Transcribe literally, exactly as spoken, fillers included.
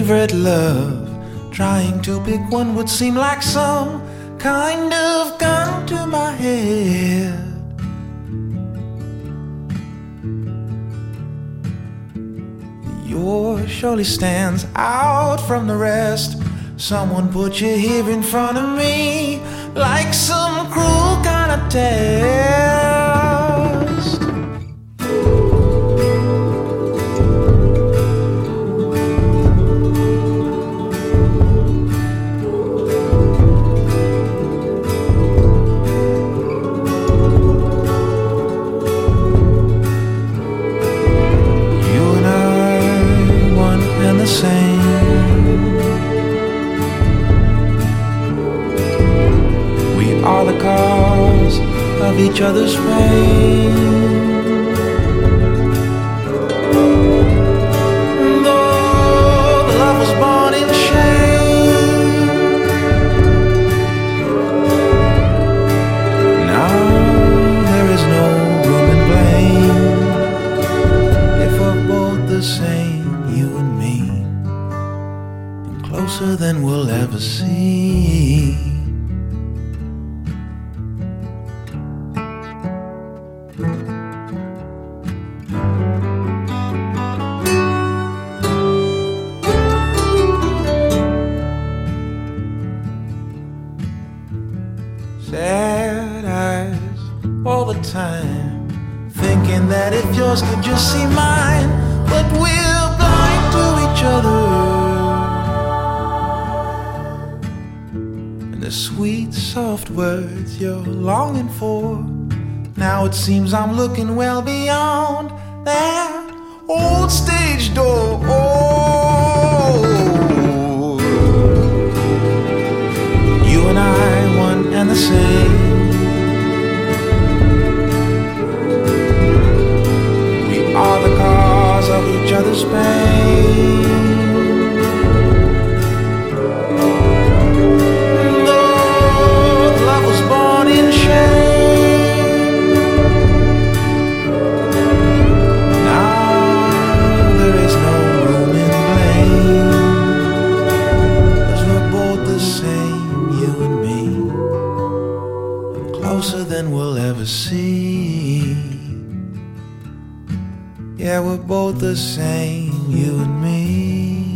favorite love. Trying to pick one would seem like some kind of gun to my head. Yours surely stands out from the rest. Someone put you here in front of me like some cruel kind of test. Are the cause of each other's pain. Though the love was born in shame, now there is no room in blame. If we're both the same, you and me, and closer than we'll ever see. Sad eyes all the time, thinking that if yours could just see mine, but we're blind to each other. And the sweet, soft words you're longing for, now it seems I'm looking well beyond that old stage door. Oh, you and I, one and the same. We are the cause of each other's pain. Though love was born in shame, now there is no room in blame, 'cause we're both the same, you and me, closer than we'll ever see. Yeah, we're both the same, you and me.